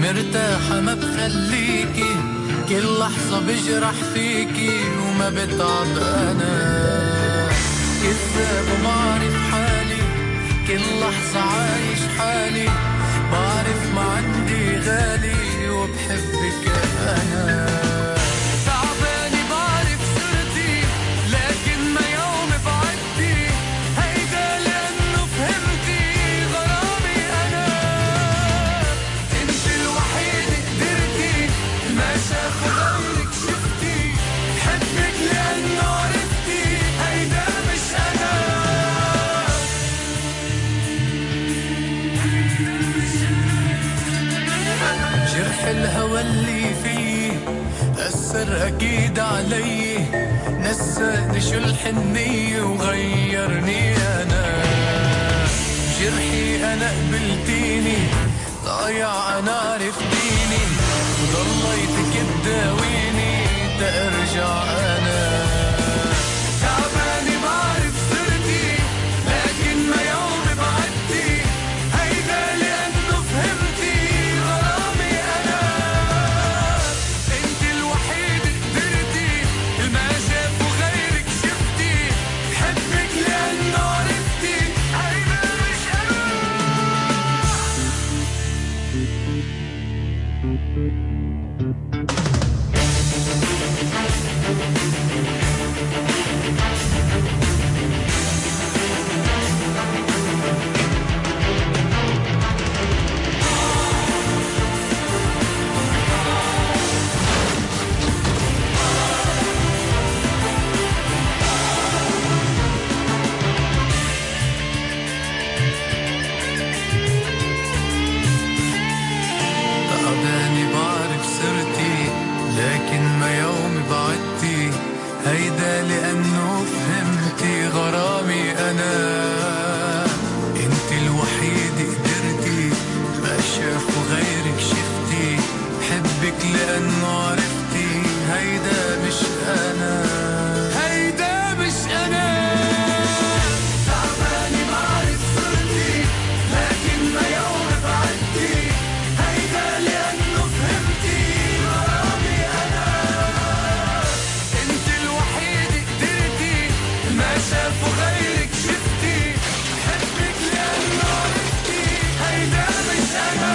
مرتاحة ما بخليكي، كل لحظة بجرح فيكي وما بتعب أنا. كذاب وبعرف حالي، كل لحظة عايش حالي، بعرف ما عندي غالي وبحبك أنا. تعباني بعرف صرتي، لكن ما يوم بعدتي، هيدا لأنه فهمتي غرامي أنا. انت الوحيد قدرتي، ما شافوا غيرك شفتي، بحبك لأنه عرفتي هيدا مش أنا. جرح الهوى اللي فيه أثر أكيد علي، نساني شو الحنية وغيرني أنا. جرحي أنا قبلتيني، ضايع أنا عرفتيني، وضليتك تداويني تأرجع أنا. تعباني بعرف صرتي، لكن ما يوم بعدتي، هيدا لأنه فهمتي غرامي أنا. انت الوحيد قدرتي، ما شافوا غيرك شفتي، بحبك لأنه عرفتي هيدا مش أنا. تعباني بعرف صرتي، لكن ما يوم بعدتي، هيدا لأنه فهمتي غرامي أنا. انت الوحيد قدرتي، ما شافوا غيرك شفتي، بحبك لأنه عرفتي هيدا مش أنا. هيدا مش أنا. تعباني بعرف صرتي، لكن ما يوم بعدتي، هيدا لأنه فهمتي غرامي أنا. انت الوحيد قدرتي، ما شافوا غيرك شفتي، بحبك لأنه عرفتي هيدا مش أنا.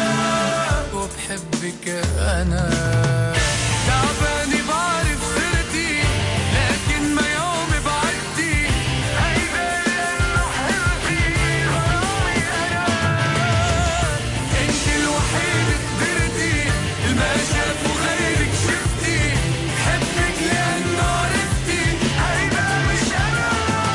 وبحبك أنا. تعباني بعرف صرتي، لكن ما يوم بعدتي، هيدا لأنه حبتي غرامي أنا. انت الوحيد قدرتي، ما شافوا غيرك شفتي، بحبك لأنه عرفتي هيدا مش أنا.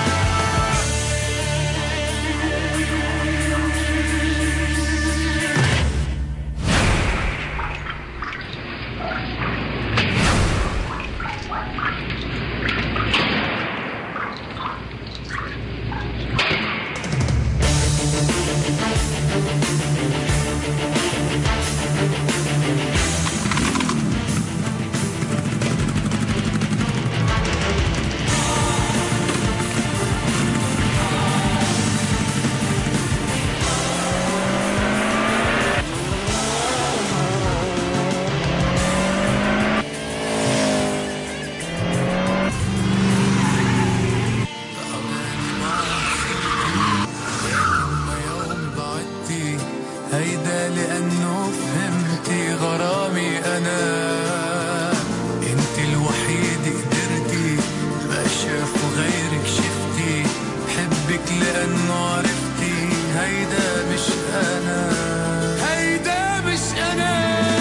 هيدا لأنه فهمتي غرامي أنا. انت الوحيد قدرتي، ما شافوا غيرك شفتي، بحبك لأنه عرفتي هيدا مش أنا. هيدا مش أنا.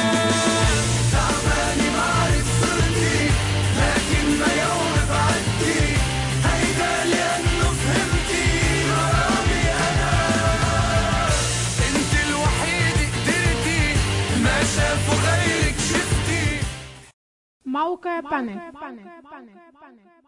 تعباني بعرف صرتي، لكن ما يوم بعدتي، هيدا لأنه فهمتي غرامي أنا. انت الوحيد قدرتي، ما شافوا غيرك شفتي. موقع بانك.